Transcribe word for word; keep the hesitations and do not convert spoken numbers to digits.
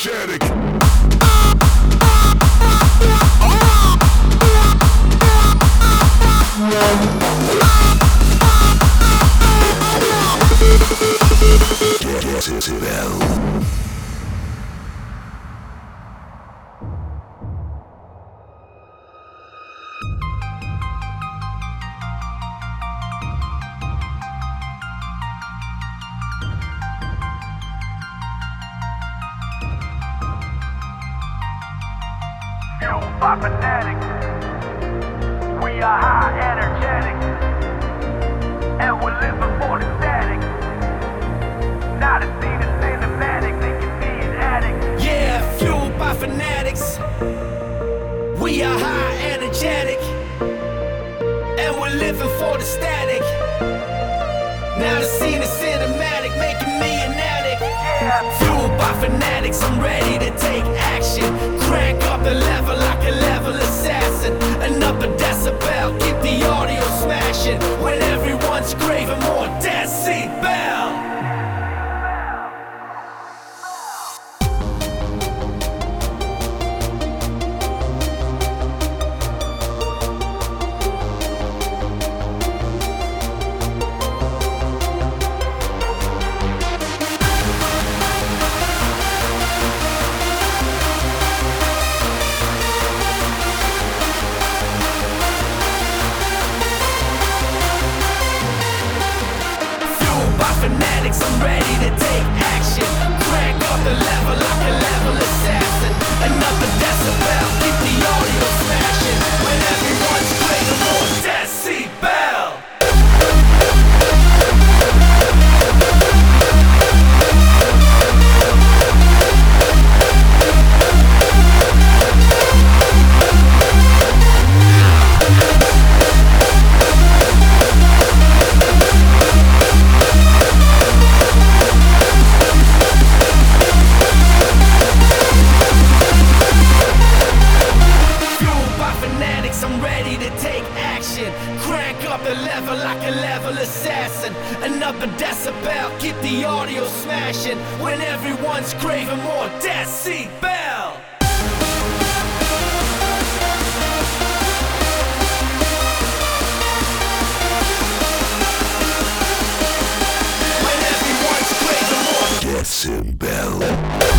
energetic. Decibel. Fueled by fanatics, we are high energetic, and we're living for the static. Not a scene of cinematic, they can be an addict. Yeah, fueled by fanatics, we are high energetic, and we're living for the static. Now the scene is cinematic, making me an addict. Yeah. Fueled by fanatics, I'm ready to take action. Crank up the level like a level assassin. Another decibel, keep the audio smashing. When everyone's craving more decibel. Fanatics, I'm ready to take action. Crank up the level like a level assassin. Another decibel, keep the audio smashing. When everyone's craving more decibel. I'm ready to take action. Crank up the level like a level assassin. Another decibel, keep the audio smashing. When everyone's craving more decibel. Decibel.